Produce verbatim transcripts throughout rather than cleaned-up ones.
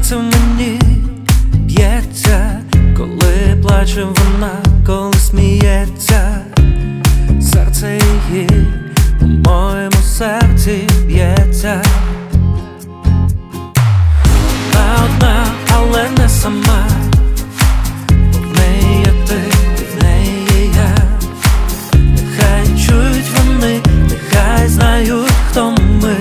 серце в мені б'ється, коли плаче вона, коли сміється. Серце її у моєму серці б'ється. Вона одна, але не сама. В неї є ти, і в неї є я. Нехай чують вони, нехай знають, хто ми.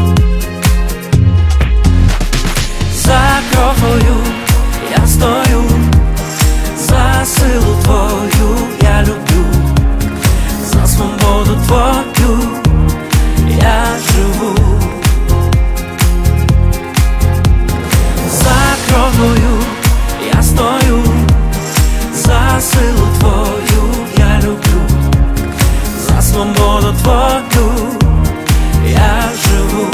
За кров твою я стою, за силу твою я люблю, за свободу твою я живу. За кров твою я стою, за силу твою я люблю, за свободу твою я живу.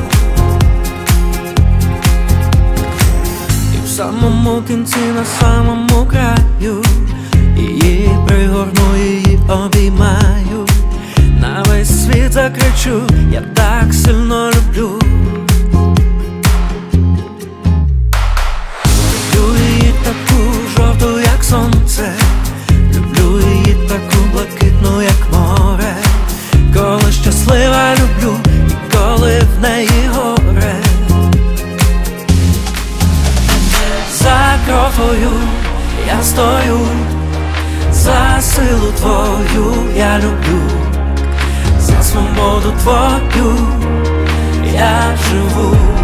І в самому кінці, на самому краю, її пригорну, її обіймаю. На весь світ закричу, я так сильно люблю. Люблю її таку жовту, як сонце. Люблю її таку блакитну, як море. Коли щаслива люблю, і коли в неї горе. За кров твою я стою, за силу твою я люблю, за свободу твою я живу.